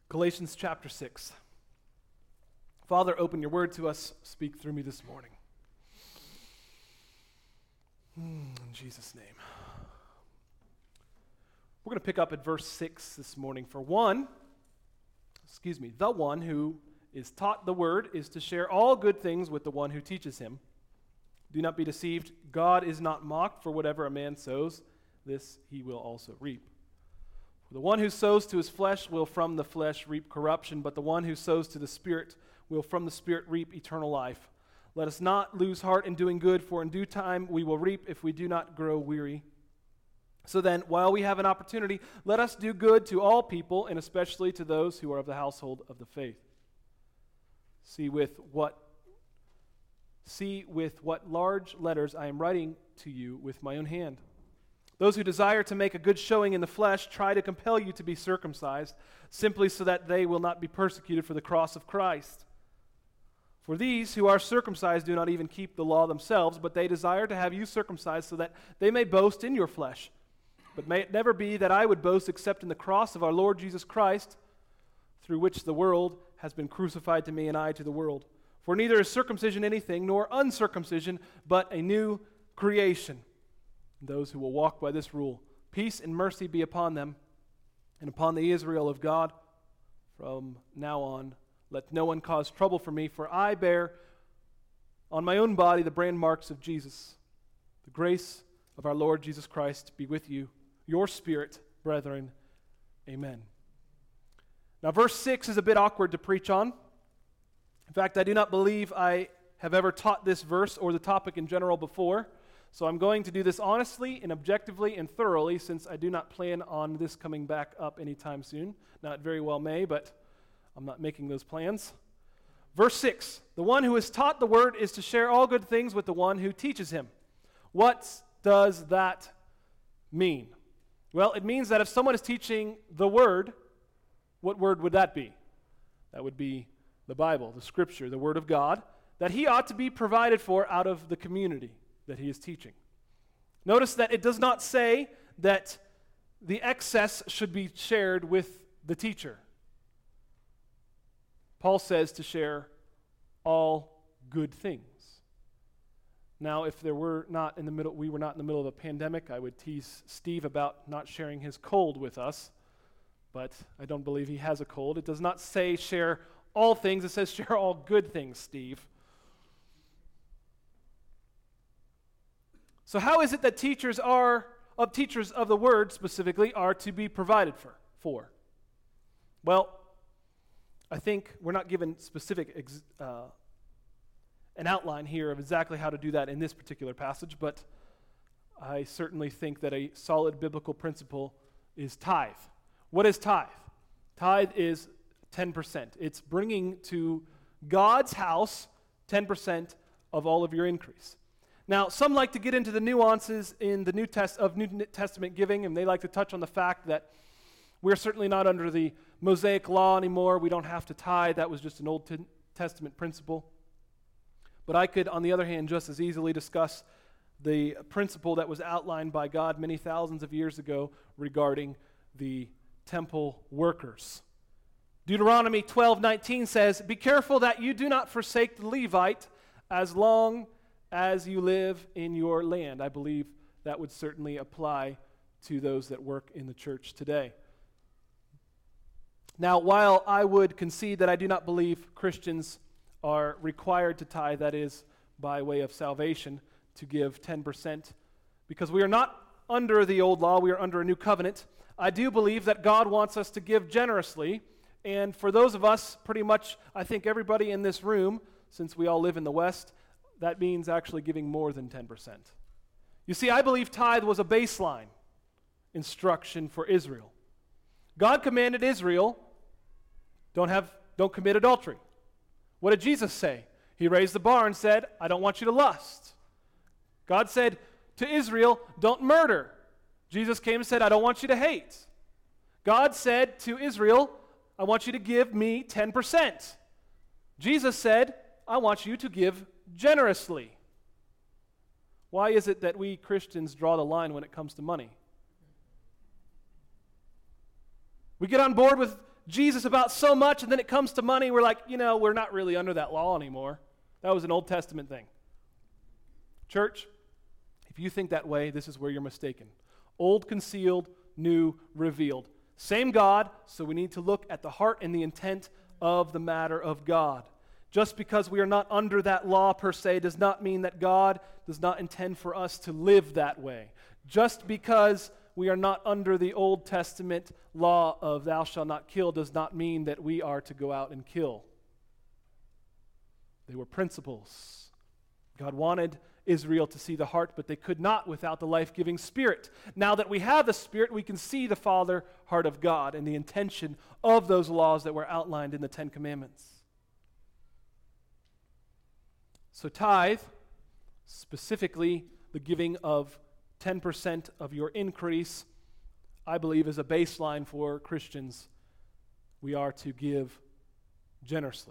Galatians chapter 6. Father, open your word to us. Speak through me this morning. In Jesus' name. We're going to pick up at verse 6 this morning. The one who is taught the word is to share all good things with the one who teaches him. Do not be deceived. God is not mocked, for whatever a man sows, this he will also reap. For the one who sows to his flesh will from the flesh reap corruption, but the one who sows to the Spirit will from the Spirit reap eternal life. Let us not lose heart in doing good, for in due time we will reap if we do not grow weary. So then, while we have an opportunity, let us do good to all people, and especially to those who are of the household of the faith. See with what large letters I am writing to you with my own hand. Those who desire to make a good showing in the flesh try to compel you to be circumcised, simply so that they will not be persecuted for the cross of Christ. For these who are circumcised do not even keep the law themselves, but they desire to have you circumcised so that they may boast in your flesh. But may it never be that I would boast except in the cross of our Lord Jesus Christ, through which the world has been crucified to me and I to the world. For neither is circumcision anything, nor uncircumcision, but a new creation. And those who will walk by this rule, peace and mercy be upon them, and upon the Israel of God. From now on, let no one cause trouble for me, for I bear on my own body the brand marks of Jesus. The grace of our Lord Jesus Christ be with you, your spirit, brethren. Amen. Now, verse 6 is a bit awkward to preach on. In fact, I do not believe I have ever taught this verse or the topic in general before. So I'm going to do this honestly and objectively and thoroughly, since I do not plan on this coming back up anytime soon. Now, it very well may, but I'm not making those plans. Verse 6, the one who is taught the word is to share all good things with the one who teaches him. What does that mean? Well, it means that if someone is teaching the word, what word would that be? That would be the Bible, the Scripture, the Word of God, that he ought to be provided for out of the community that he is teaching. Notice that it does not say that the excess should be shared with the teacher. Paul says to share all good things. Now, if we were not in the middle of a pandemic, I would tease Steve about not sharing his cold with us, but I don't believe he has a cold. It does not say share all things, it says share all good things, Steve. So how is it that teachers of the word specifically are to be provided for? Well, I think we're not given specific an outline here of exactly how to do that in this particular passage, but I certainly think that a solid biblical principle is tithe. What is tithe? Tithe is 10%. It's bringing to God's house 10% of all of your increase. Now, some like to get into the nuances in the New Testament giving, and they like to touch on the fact that we're certainly not under the Mosaic law anymore. We don't have to tithe. That was just an Old Testament principle. But I could, on the other hand, just as easily discuss the principle that was outlined by God many thousands of years ago regarding the temple workers. Deuteronomy 12:19 says, "Be careful that you do not forsake the Levite as long as you live in your land." I believe that would certainly apply to those that work in the church today. Now, while I would concede that I do not believe Christians are required to tithe, that is, by way of salvation, to give 10%, because we are not under the old law, we are under a new covenant, I do believe that God wants us to give generously, and for those of us, pretty much, I think everybody in this room, since we all live in the West, that means actually giving more than 10%. You see, I believe tithe was a baseline instruction for Israel. God commanded Israel, don't commit adultery. What did Jesus say? He raised the bar and said, I don't want you to lust. God said to Israel, don't murder. Jesus came and said, I don't want you to hate. God said to Israel, I want you to give me 10%. Jesus said, I want you to give generously. Why is it that we Christians draw the line when it comes to money? We get on board with Jesus about so much, and then it comes to money, we're like, we're not really under that law anymore. That was an Old Testament thing. Church, if you think that way, this is where you're mistaken. Old concealed, new revealed. Same God, so we need to look at the heart and the intent of the matter of God. Just because we are not under that law per se does not mean that God does not intend for us to live that way. Just because we are not under the Old Testament law of thou shalt not kill does not mean that we are to go out and kill. They were principles. God wanted Israel to see the heart, but they could not without the life-giving Spirit. Now that we have the Spirit, we can see the Father heart of God and the intention of those laws that were outlined in the Ten Commandments. So tithe, specifically the giving of 10% of your increase, I believe is a baseline for Christians. We are to give generously.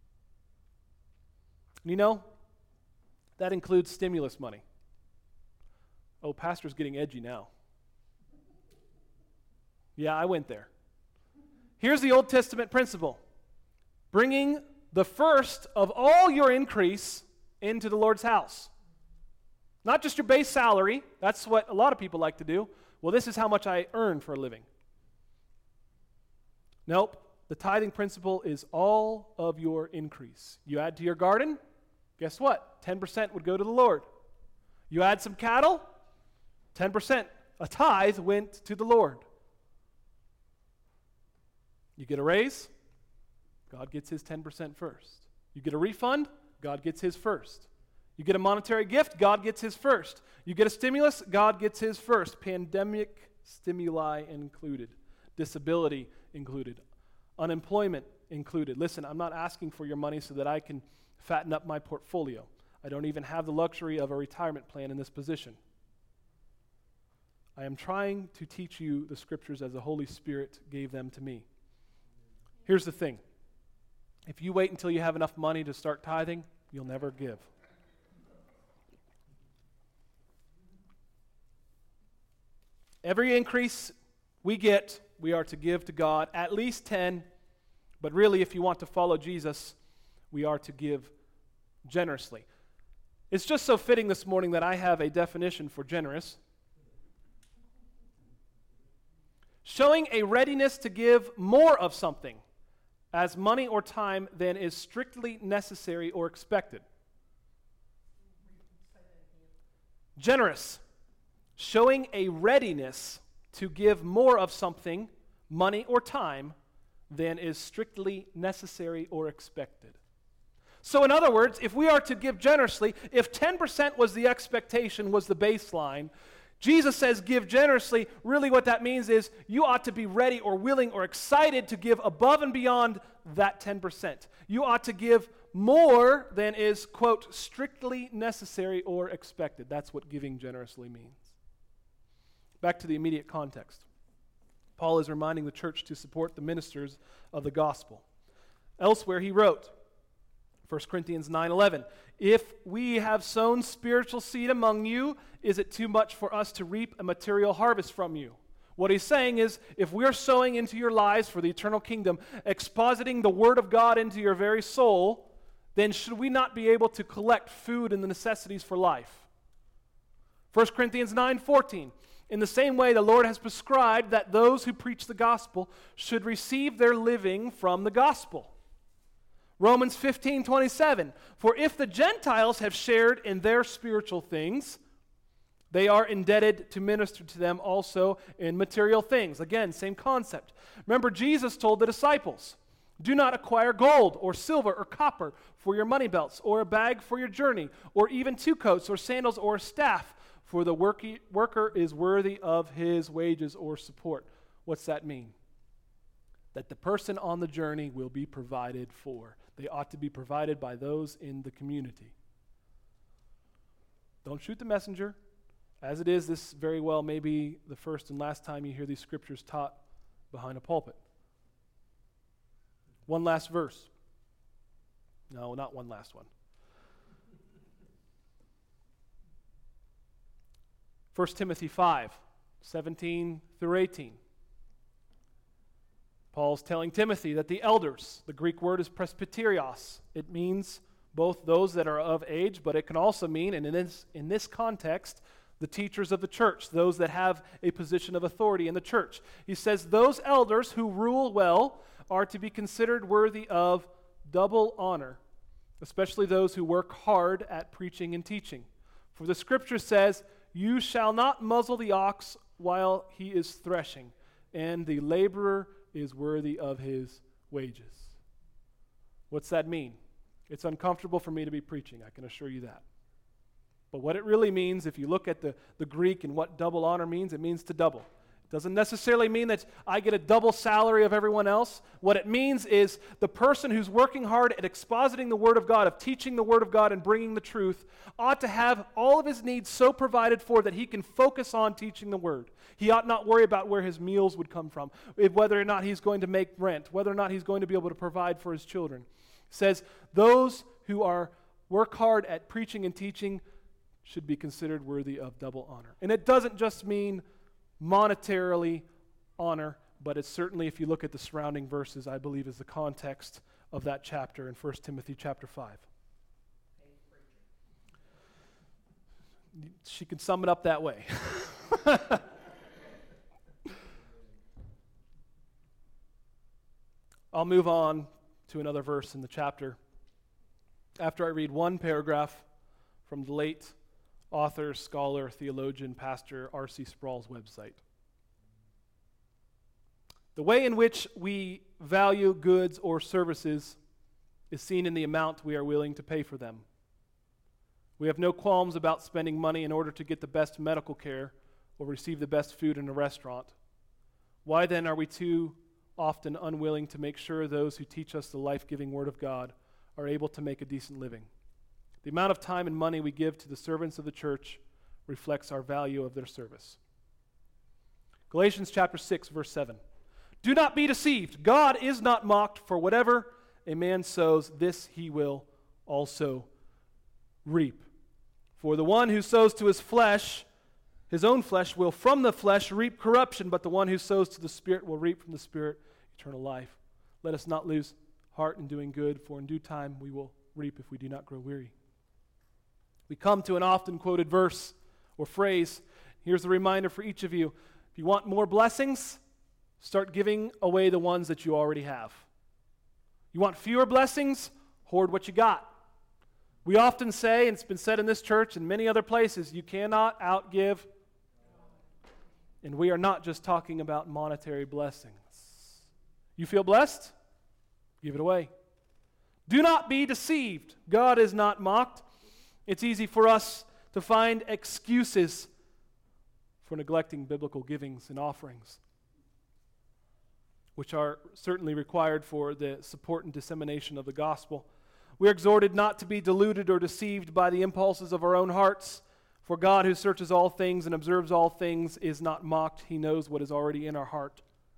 And that includes stimulus money. Oh, pastor's getting edgy now. Yeah, I went there. Here's the Old Testament principle. Bringing the first of all your increase into the Lord's house. Not just your base salary. That's what a lot of people like to do. Well, this is how much I earn for a living. Nope. The tithing principle is all of your increase. You add to your garden, guess what? 10% would go to the Lord. You add some cattle, 10%. A tithe went to the Lord. You get a raise, God gets his 10% first. You get a refund, God gets his first. You get a monetary gift, God gets his first. You get a stimulus, God gets his first. Pandemic stimuli included. Disability included. Unemployment included. Listen, I'm not asking for your money so that I can fatten up my portfolio. I don't even have the luxury of a retirement plan in this position. I am trying to teach you the scriptures as the Holy Spirit gave them to me. Here's the thing. If you wait until you have enough money to start tithing, you'll never give. Every increase we get, we are to give to God, at least 10, but really if you want to follow Jesus, we are to give generously. It's just so fitting this morning that I have a definition for generous. Showing a readiness to give more of something, as money or time, than is strictly necessary or expected. Generous. Showing a readiness to give more of something, money or time, than is strictly necessary or expected. So in other words, if we are to give generously, if 10% was the expectation, was the baseline, Jesus says give generously. Really what that means is you ought to be ready or willing or excited to give above and beyond that 10%. You ought to give more than is, quote, strictly necessary or expected. That's what giving generously means. Back to the immediate context. Paul is reminding the church to support the ministers of the gospel. Elsewhere he wrote, 1 Corinthians 9:11, if we have sown spiritual seed among you, is it too much for us to reap a material harvest from you? What he's saying is, if we are sowing into your lives for the eternal kingdom, expositing the word of God into your very soul, then should we not be able to collect food and the necessities for life? 1 Corinthians 9:14, in the same way the Lord has prescribed that those who preach the gospel should receive their living from the gospel. Romans 15:27, for if the Gentiles have shared in their spiritual things, they are indebted to minister to them also in material things. Again, same concept. Remember, Jesus told the disciples, do not acquire gold or silver or copper for your money belts, or a bag for your journey, or even 2 coats or sandals or a staff, for the worker is worthy of his wages or support. What's that mean? That the person on the journey will be provided for. They ought to be provided by those in the community. Don't shoot the messenger. As it is, this very well may be the first and last time you hear these scriptures taught behind a pulpit. One last verse. No, not one last one. 1 Timothy 5:17 through 18. Paul's telling Timothy that the elders, the Greek word is presbyterios. It means both those that are of age, but it can also mean, and in this context, the teachers of the church, those that have a position of authority in the church. He says those elders who rule well are to be considered worthy of double honor, especially those who work hard at preaching and teaching. For the scripture says, "You shall not muzzle the ox while he is threshing, and the laborer is worthy of his wages." What's that mean? It's uncomfortable for me to be preaching, I can assure you that. But what it really means, if you look at the Greek and what double honor means, it means to double. It doesn't necessarily mean that I get a double salary of everyone else. What it means is the person who's working hard at expositing the Word of God, of teaching the Word of God and bringing the truth, ought to have all of his needs so provided for that he can focus on teaching the Word. He ought not worry about where his meals would come from, whether or not he's going to make rent, whether or not he's going to be able to provide for his children. It says those who work hard at preaching and teaching should be considered worthy of double honor. And it doesn't just mean monetarily honor, but it's certainly, if you look at the surrounding verses, I believe is the context of that chapter in 1 Timothy chapter 5. She can sum it up that way. I'll move on to another verse in the chapter after I read one paragraph from the late author, scholar, theologian, pastor R.C. Sproul's website. The way in which we value goods or services is seen in the amount we are willing to pay for them. We have no qualms about spending money in order to get the best medical care or receive the best food in a restaurant. Why then are we too often unwilling to make sure those who teach us the life-giving Word of God are able to make a decent living? The amount of time and money we give to the servants of the church reflects our value of their service. Galatians chapter 6, verse 7. Do not be deceived. God is not mocked, for whatever a man sows, this he will also reap. For the one who sows to his flesh, his own flesh, will from the flesh reap corruption, but the one who sows to the Spirit will reap from the Spirit eternal life. Let us not lose heart in doing good, for in due time we will reap if we do not grow weary. We come to an often quoted verse or phrase. Here's the reminder for each of you. If you want more blessings, start giving away the ones that you already have. You want fewer blessings? Hoard what you got. We often say, and it's been said in this church and many other places, you cannot outgive. And we are not just talking about monetary blessings. You feel blessed? Give it away. Do not be deceived. God is not mocked. It's easy for us to find excuses for neglecting biblical givings and offerings, which are certainly required for the support and dissemination of the gospel. We're exhorted not to be deluded or deceived by the impulses of our own hearts, for God, who searches all things and observes all things, is not mocked. He knows what is already in our heart.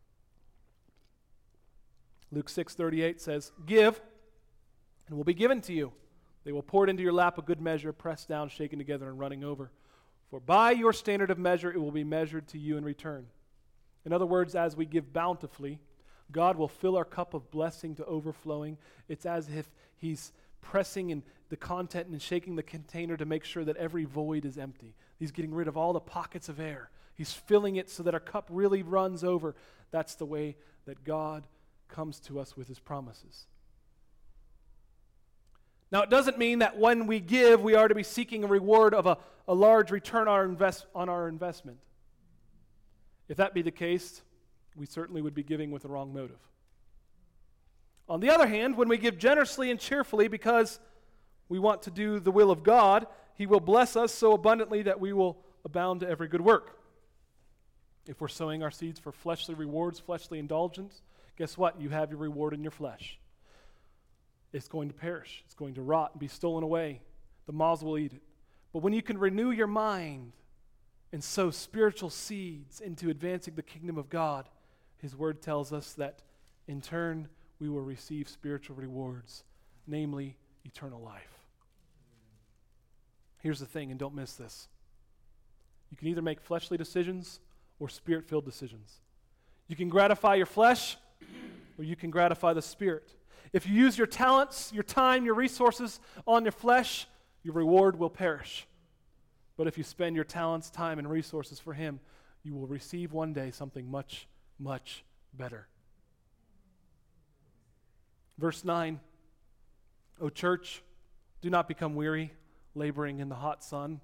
Luke 6:38 says, Give, and it will be given to you. They will pour it into your lap, a good measure, pressed down, shaken together, and running over. For by your standard of measure it will be measured to you in return. In other words, as we give bountifully, God will fill our cup of blessing to overflowing. It's as if He's pressing in the content and shaking the container to make sure that every void is empty. He's getting rid of all the pockets of air. He's filling it so that our cup really runs over. That's the way that God comes to us with His promises. Now, it doesn't mean that when we give, we are to be seeking a reward of a large return on our investment. If that be the case, we certainly would be giving with the wrong motive. On the other hand, when we give generously and cheerfully because we want to do the will of God, He will bless us so abundantly that we will abound to every good work. If we're sowing our seeds for fleshly rewards, fleshly indulgence, guess what? You have your reward in your flesh. It's going to perish. It's going to rot and be stolen away. The moths will eat it. But when you can renew your mind and sow spiritual seeds into advancing the kingdom of God, His word tells us that in turn we will receive spiritual rewards, namely eternal life. Here's the thing, and don't miss this. You can either make fleshly decisions or spirit-filled decisions. You can gratify your flesh or you can gratify the Spirit. If you use your talents, your time, your resources on your flesh, your reward will perish. But if you spend your talents, time, and resources for Him, you will receive one day something much, much better. Verse 9, O church, do not become weary, laboring in the hot sun.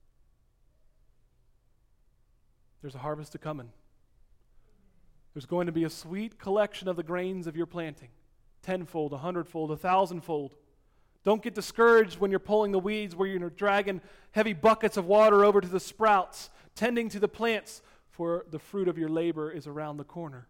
There's a harvest a-coming. There's going to be a sweet collection of the grains of your planting, 10-fold, 100-fold, 1,000-fold. Don't get discouraged when you're pulling the weeds, where you're dragging heavy buckets of water over to the sprouts, tending to the plants, for the fruit of your labor is around the corner.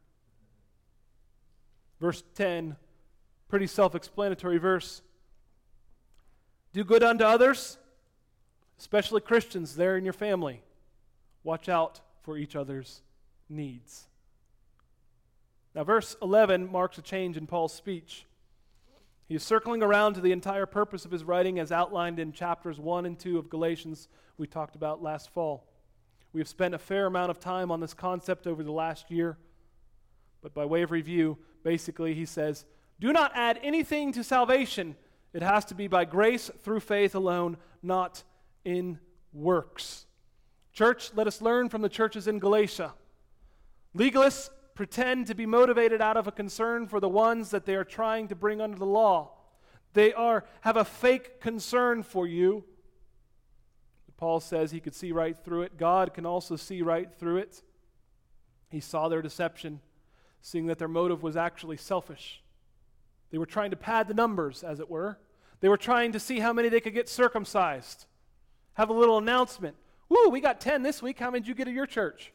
Verse 10, pretty self-explanatory verse. Do good unto others, especially Christians there in your family. Watch out for each other's needs. Now, verse 11 marks a change in Paul's speech. He is circling around to the entire purpose of his writing as outlined in chapters 1 and 2 of Galatians we talked about last fall. We have spent a fair amount of time on this concept over the last year, but by way of review, basically he says, do not add anything to salvation. It has to be by grace through faith alone, not in works. Church, let us learn from the churches in Galatia. Legalists pretend to be motivated out of a concern for the ones that they are trying to bring under the law. They have a fake concern for you. Paul says he could see right through it. God can also see right through it. He saw their deception, seeing that their motive was actually selfish. They were trying to pad the numbers, as it were. They were trying to see how many they could get circumcised. Have a little announcement. Woo, we got 10 this week. How many did you get at your church?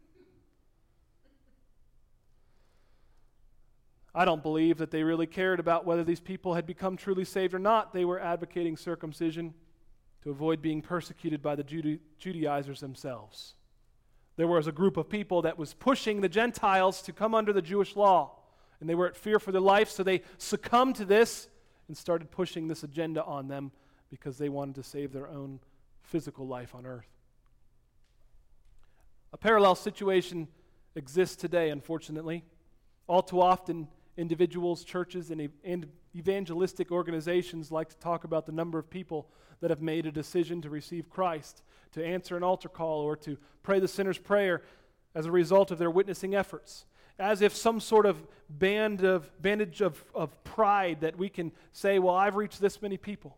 I don't believe that they really cared about whether these people had become truly saved or not. They were advocating circumcision to avoid being persecuted by the Judaizers themselves. There was a group of people that was pushing the Gentiles to come under the Jewish law, and they were at fear for their life, so they succumbed to this and started pushing this agenda on them because they wanted to save their own physical life on earth. A parallel situation exists today, unfortunately. All too often, individuals, churches, and evangelistic organizations like to talk about the number of people that have made a decision to receive Christ, to answer an altar call, or to pray the sinner's prayer as a result of their witnessing efforts, as if some sort of bandage of pride that we can say, well, I've reached this many people.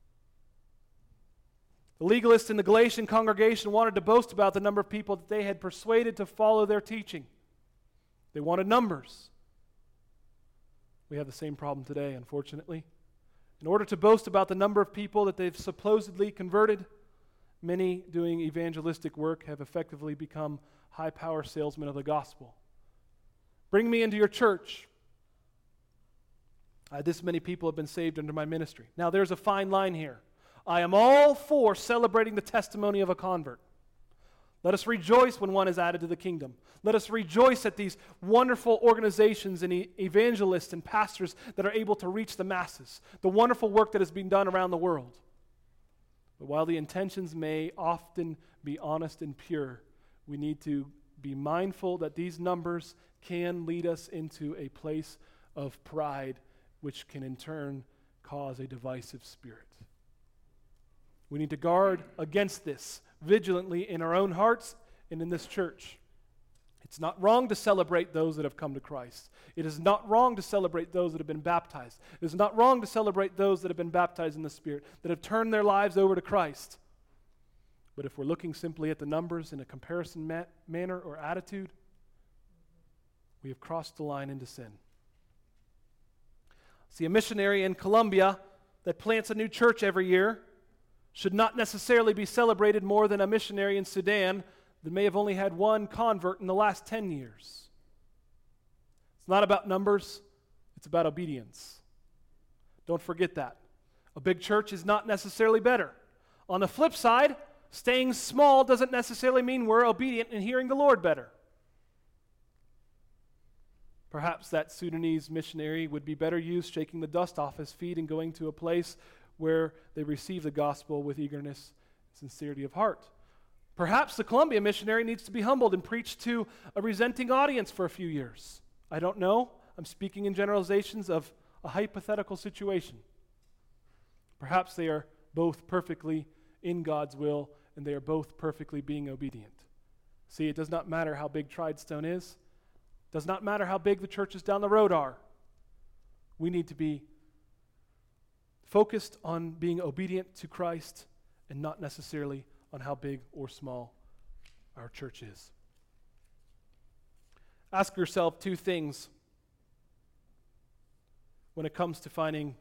The legalists in the Galatian congregation wanted to boast about the number of people that they had persuaded to follow their teaching. They wanted numbers. We have the same problem today, unfortunately. In order to boast about the number of people that they've supposedly converted, many doing evangelistic work have effectively become high-power salesmen of the gospel. Bring me into your church. This many people have been saved under my ministry. Now, there's a fine line here. I am all for celebrating the testimony of a convert. Let us rejoice when one is added to the kingdom. Let us rejoice at these wonderful organizations and evangelists and pastors that are able to reach the masses, the wonderful work that is being done around the world. But while the intentions may often be honest and pure, we need to be mindful that these numbers can lead us into a place of pride, which can in turn cause a divisive spirit. We need to guard against this vigilantly in our own hearts and in this church. It's not wrong to celebrate those that have come to Christ. It is not wrong to celebrate those that have been baptized. It is not wrong to celebrate those that have been baptized in the Spirit, that have turned their lives over to Christ. But if we're looking simply at the numbers in a comparison manner or attitude, we have crossed the line into sin. See, a missionary in Colombia that plants a new church every year should not necessarily be celebrated more than a missionary in Sudan that may have only had one convert in the last 10 years. It's not about numbers, it's about obedience. Don't forget that. A big church is not necessarily better. On the flip side, staying small doesn't necessarily mean we're obedient and hearing the Lord better. Perhaps that Sudanese missionary would be better used shaking the dust off his feet and going to a place where they receive the gospel with eagerness and sincerity of heart. Perhaps the Colombia missionary needs to be humbled and preach to a resenting audience for a few years. I don't know. I'm speaking in generalizations of a hypothetical situation. Perhaps they are both perfectly in God's will, and they are both perfectly being obedient. See, it does not matter how big Tridestone is. It does not matter how big the churches down the road are. We need to be focused on being obedient to Christ and not necessarily on how big or small our church is. Ask yourself two things when it comes to finding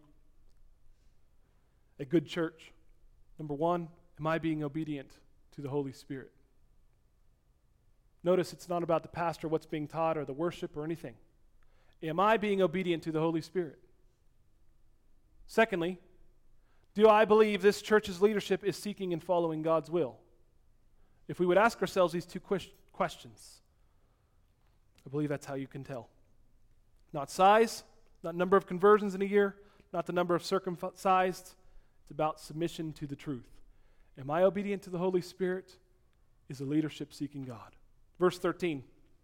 a good church. Number one, am I being obedient to the Holy Spirit? Notice it's not about the pastor, what's being taught, or the worship, or anything. Am I being obedient to the Holy Spirit? Secondly, do I believe this church's leadership is seeking and following God's will? If we would ask ourselves these two questions, I believe that's how you can tell. Not size, not number of conversions in a year, not the number of circumcised. It's about submission to the truth. Am I obedient to the Holy Spirit? Is the leadership seeking God? Verse 13.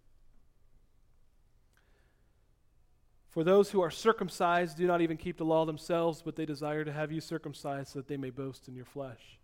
For those who are circumcised do not even keep the law themselves, but they desire to have you circumcised so that they may boast in your flesh.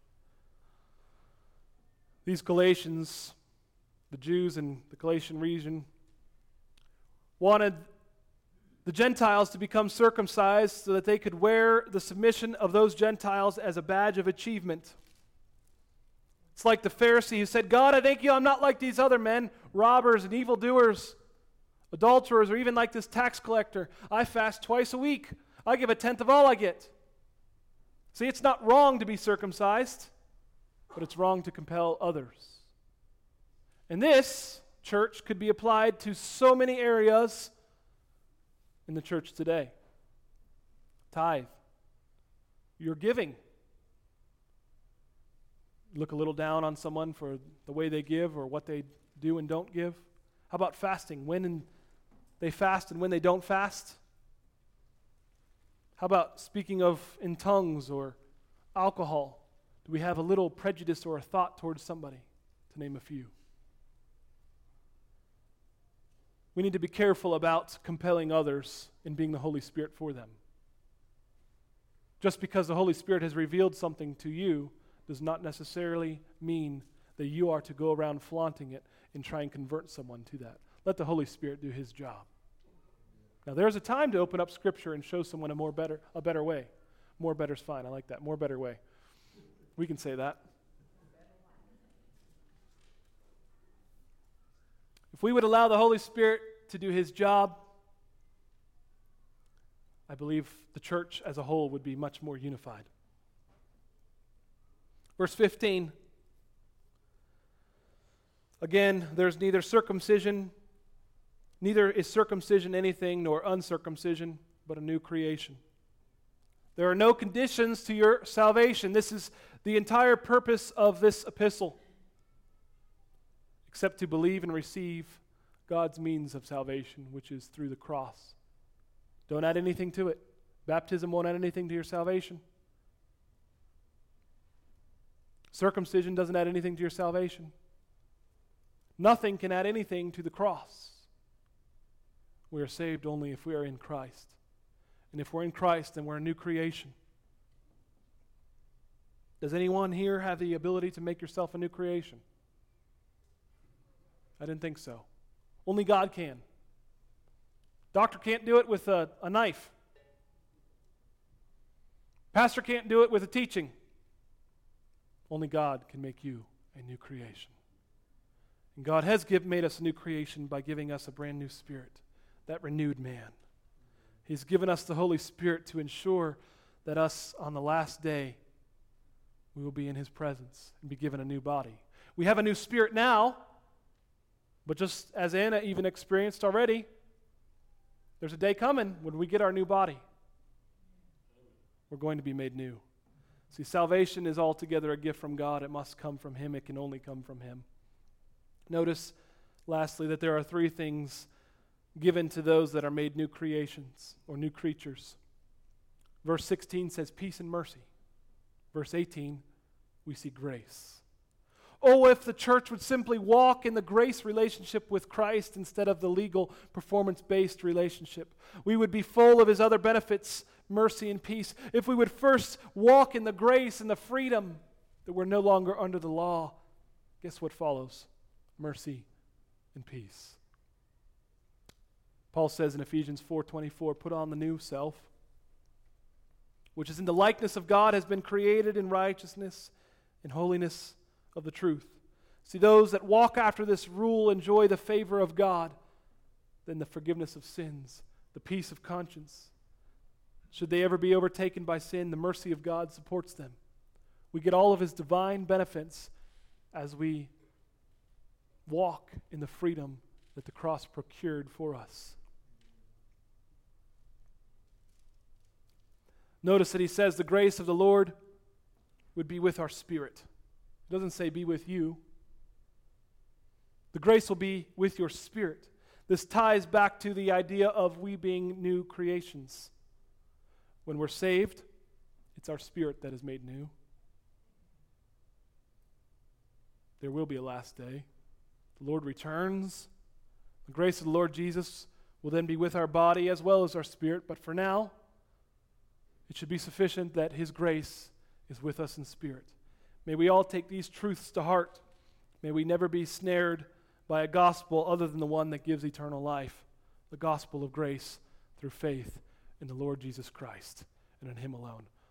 These Galatians, the Jews in the Galatian region, wanted the Gentiles to become circumcised so that they could wear the submission of those Gentiles as a badge of achievement. It's like the Pharisee who said, God, I thank you I'm not like these other men, robbers and evildoers, adulterers, or even like this tax collector. I fast twice a week. I give a tenth of all I get. See, it's not wrong to be circumcised, but it's wrong to compel others. And this, church, could be applied to so many areas in the church today. Tithe. Your giving. Look a little down on someone for the way they give or what they do and don't give. How about fasting? When they fast and when they don't fast? How about speaking of in tongues or alcohol? Do we have a little prejudice or a thought towards somebody, to name a few? We need to be careful about compelling others and being the Holy Spirit for them. Just because the Holy Spirit has revealed something to you does not necessarily mean that you are to go around flaunting it and try and convert someone to that. Let the Holy Spirit do his job. Now, there's a time to open up Scripture and show someone a better way. More better's fine. I like that. More better way. We can say that. If we would allow the Holy Spirit to do his job, I believe the church as a whole would be much more unified. Verse 15. Again, there's neither is circumcision anything, nor uncircumcision, but a new creation. There are no conditions to your salvation. This is the entire purpose of this epistle, except to believe and receive God's means of salvation, which is through the cross. Don't add anything to it. Baptism won't add anything to your salvation. Circumcision doesn't add anything to your salvation. Nothing can add anything to the cross. We are saved only if we are in Christ. And if we're in Christ, then we're a new creation. Does anyone here have the ability to make yourself a new creation? I didn't think so. Only God can. Doctor can't do it with a knife. Pastor can't do it with a teaching. Only God can make you a new creation. And God has made us a new creation by giving us a brand new spirit, that renewed man. He's given us the Holy Spirit to ensure that us on the last day, we will be in his presence and be given a new body. We have a new spirit now, but just as Anna even experienced already, there's a day coming when we get our new body. We're going to be made new. See, salvation is altogether a gift from God. It must come from him. It can only come from him. Notice, lastly, that there are three things given to those that are made new creations or new creatures. Verse 16 says peace and mercy. Verse 18, we see grace. Oh, if the church would simply walk in the grace relationship with Christ instead of the legal, performance-based relationship. We would be full of his other benefits, mercy and peace. If we would first walk in the grace and the freedom that we're no longer under the law, guess what follows? Mercy and peace. Paul says in Ephesians 4:24, put on the new self, which is in the likeness of God, has been created in righteousness and holiness of the truth. See, those that walk after this rule enjoy the favor of God, then the forgiveness of sins, the peace of conscience. Should they ever be overtaken by sin, the mercy of God supports them. We get all of his divine benefits as we walk in the freedom that the cross procured for us. Notice that he says the grace of the Lord would be with our spirit. It doesn't say be with you. The grace will be with your spirit. This ties back to the idea of we being new creations. When we're saved, it's our spirit that is made new. There will be a last day. The Lord returns. The grace of the Lord Jesus will then be with our body as well as our spirit. But for now, it should be sufficient that his grace is with us in spirit. May we all take these truths to heart. May we never be snared by a gospel other than the one that gives eternal life, the gospel of grace through faith in the Lord Jesus Christ and in him alone.